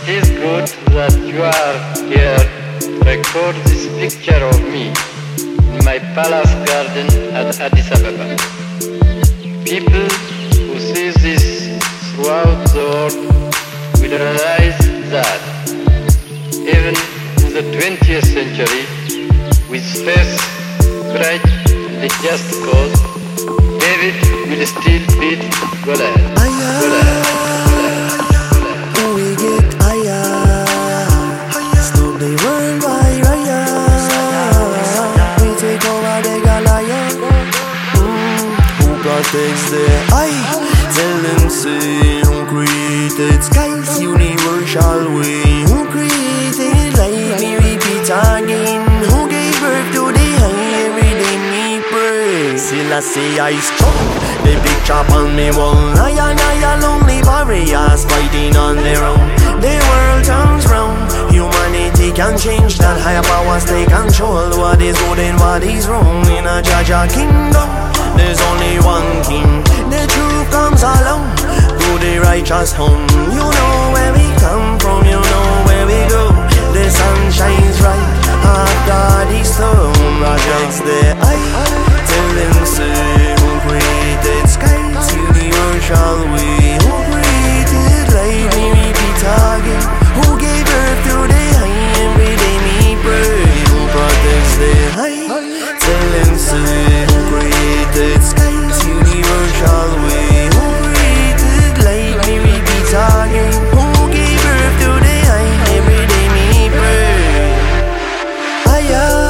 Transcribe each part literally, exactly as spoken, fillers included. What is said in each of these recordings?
It is good that you are here to record this picture of me in my palace garden at Addis Ababa. People who see this throughout the world will realize that even in the twentieth century, with faith, courage and a just cause, David will still beat Goliath. Goliath. We get higher, stop the worldwide riot. We take over the Goliath. Mm, who protects the eye? Tell them say who created skies, universal way. Who created light? Me repeat again. Who gave birth to the high? Every day me pray. Still I say I strong. The big chop on me wall. I and I lonely warriors fighting on their own. The world turns round. Humanity can change that. Higher powers take control. What is good and what is wrong in a Jaja kingdom? There's only one king. The truth comes along to the righteous home. You know where we come from. You know where we go. The sun shines right after the storm. Projects the eye. Tell them say who created skies, universal way. Who created light? Me repeat again. Who gave birth to the high? Every day me pray. Who protects the high? Tell them say who created skies, universal way. Who created light? Me repeat again. Who gave birth to the high? Every day me pray. Higher.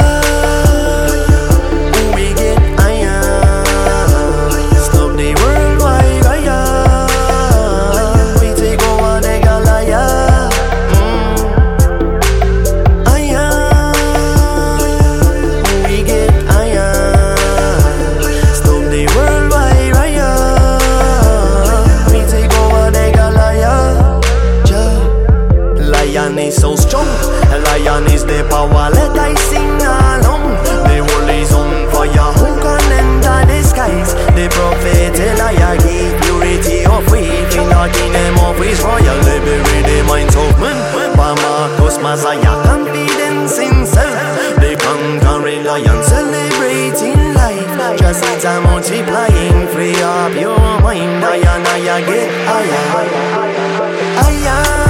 Lion is so strong, a lion is the power, let I sing along. The world is on fire, who can enter the skies? The prophet Elijah gave purity of faith in the kingdom of his royal. Liberate the minds of men, by Marcus Messiah, confidence in self. The conquering lion celebrating life, just it's a multiplying, free up your mind. I and I get higher, higher.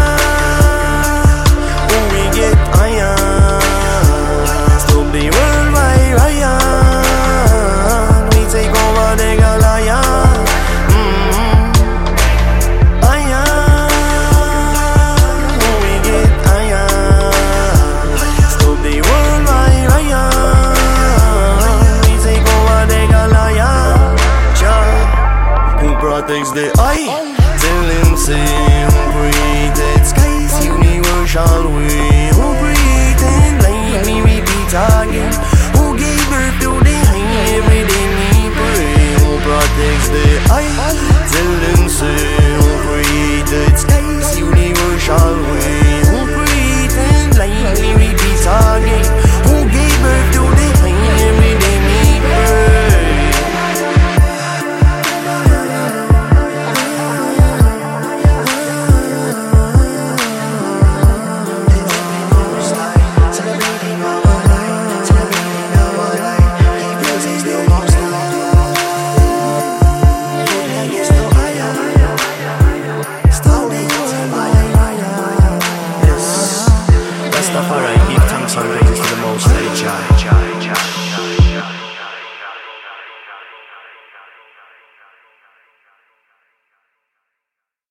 Get higher, stop the worldwide riot. We take over the Goliath. Mm-hmm. Higher, we get higher, stop the worldwide riot. We take over the Goliath. Jah, who protects the eye? Tell him say who created skies, universal way. Again. Who gave birth to the high? Every day me pray. Who protects the eye? Tell them say who created skies, universal way. Who created light? Me repeat again. Who gave birth to the high? Every day me pray. Rastafari, give thanks and praises to the Most High Jah.